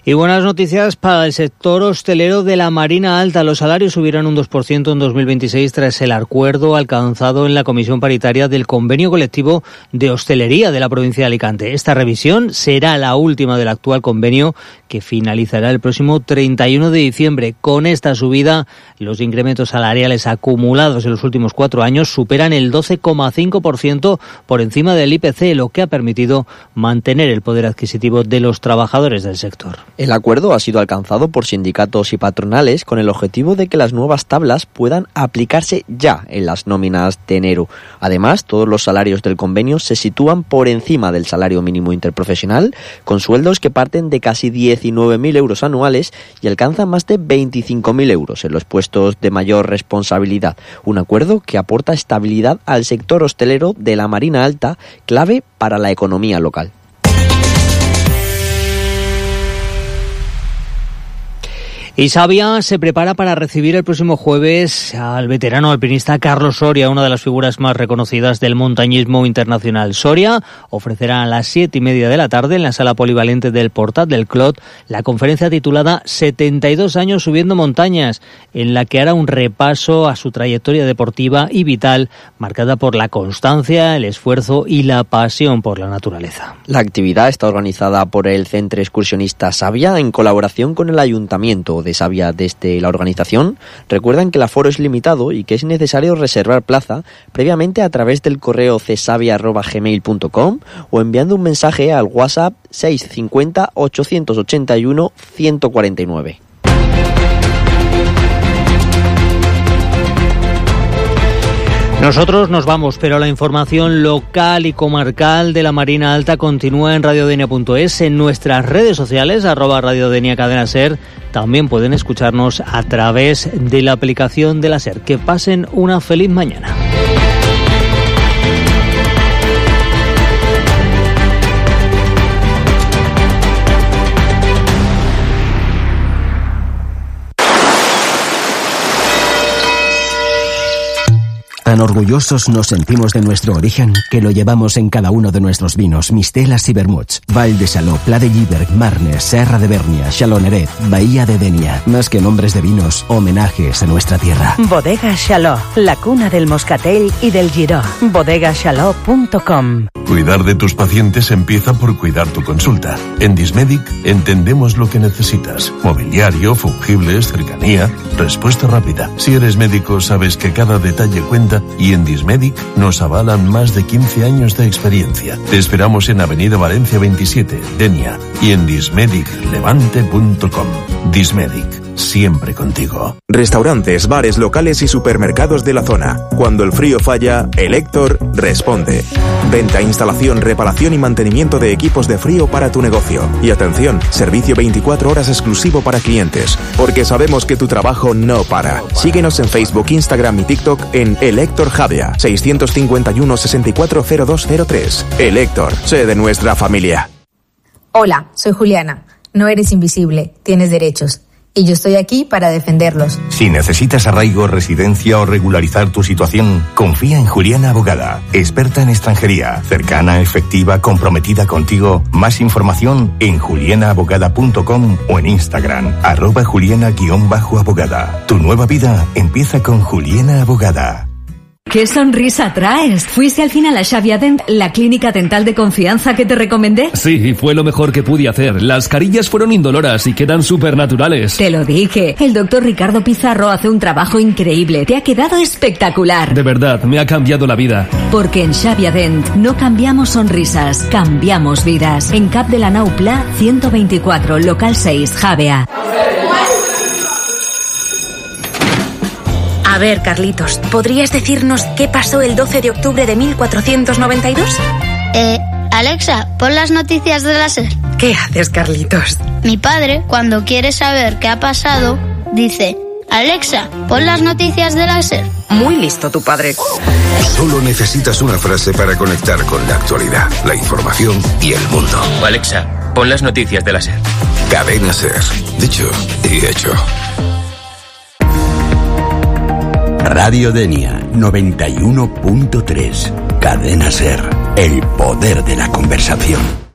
Y buenas noticias para el sector hostelero de la Marina Alta. Los salarios subirán un 2% en 2026 tras el acuerdo alcanzado en la comisión paritaria del convenio colectivo de hostelería de la provincia de Alicante. Esta revisión será la última del actual convenio, que finalizará el próximo 31 de diciembre. Con esta subida, los incrementos salariales acumulados en los últimos 4 años superan el 12,5% por encima del IPC, lo que ha permitido mantener el poder adquisitivo de los trabajadores del sector. El acuerdo ha sido alcanzado por sindicatos y patronales con el objetivo de que las nuevas tablas puedan aplicarse ya en las nóminas de enero. Además, todos los salarios del convenio se sitúan por encima del salario mínimo interprofesional, con sueldos que parten de casi 19.000 euros anuales y alcanzan más de 25.000 euros en los puestos de mayor responsabilidad. Un acuerdo que aporta estabilidad al sector hostelero de la Marina Alta, clave para la economía local. Y Savia se prepara para recibir el próximo jueves al veterano alpinista Carlos Soria, una de las figuras más reconocidas del montañismo internacional. Soria ofrecerá a las 7:30 de la tarde en la sala polivalente del Portat del Clot la conferencia titulada 72 años subiendo montañas, en la que hará un repaso a su trayectoria deportiva y vital, marcada por la constancia, el esfuerzo y la pasión por la naturaleza. La actividad está organizada por el Centre Excursionista Savia en colaboración con el Ayuntamiento de Savia. Desde la organización recuerdan que el aforo es limitado y que es necesario reservar plaza previamente a través del correo csavia@gmail.com o enviando un mensaje al WhatsApp 650 881 149. Nosotros nos vamos, pero la información local y comarcal de la Marina Alta continúa en radiodenia.es, en nuestras redes sociales, @radiodenia cadena SER. También pueden escucharnos a través de la aplicación de la SER. Que pasen una feliz mañana. Tan orgullosos nos sentimos de nuestro origen que lo llevamos en cada uno de nuestros vinos, mistelas y vermuts. Val de Saló, Pla de Lliberg, Marnes, Serra de Bernia, Xaloneret, Bahía de Denia. Más que nombres de vinos, homenajes a nuestra tierra. Bodega Xaló, la cuna del moscatel y del giró. bodegaxaló.com. Cuidar de tus pacientes empieza por cuidar tu consulta. En Dismedic entendemos lo que necesitas. Mobiliario, fungibles, cercanía, respuesta rápida. Si eres médico, sabes que cada detalle cuenta y en Dismedic nos avalan más de 15 años de experiencia. Te esperamos en Avenida Valencia 27, Denia, y en dismediclevante.com. Dismedic, siempre contigo. Restaurantes, bares, locales y supermercados de la zona. Cuando el frío falla, Elector responde. Venta, instalación, reparación y mantenimiento de equipos de frío para tu negocio. Y atención, servicio 24 horas exclusivo para clientes. Porque sabemos que tu trabajo no para. Síguenos en Facebook, Instagram y TikTok en Elector Javea, 651 640203. Elector, sé de nuestra familia. Hola, soy Juliana. No eres invisible, tienes derechos. Y yo estoy aquí para defenderlos. Si necesitas arraigo, residencia o regularizar tu situación, confía en Juliana Abogada, experta en extranjería, cercana, efectiva, comprometida contigo. Más información en julianaabogada.com o en Instagram, @Juliana_abogada. Tu nueva vida empieza con Juliana Abogada. ¡Qué sonrisa traes! ¿Fuiste al final a Xavia Dent, la clínica dental de confianza que te recomendé? Sí, fue lo mejor que pude hacer. Las carillas fueron indoloras y quedan súper naturales. Te lo dije. El doctor Ricardo Pizarro hace un trabajo increíble. Te ha quedado espectacular. De verdad, me ha cambiado la vida. Porque en Xavia Dent no cambiamos sonrisas, cambiamos vidas. En Cap de la Nau Pla 124, local 6, Javea. A ver, Carlitos, ¿podrías decirnos qué pasó el 12 de octubre de 1492? Alexa, pon las noticias de la SER. ¿Qué haces, Carlitos? Mi padre, cuando quiere saber qué ha pasado, dice: Alexa, pon las noticias de la SER. Muy listo tu padre. Solo necesitas una frase para conectar con la actualidad, la información y el mundo. Alexa, pon las noticias de la SER. Cadena SER. Dicho y hecho. Radio Denia 91.3. Cadena SER. El poder de la conversación.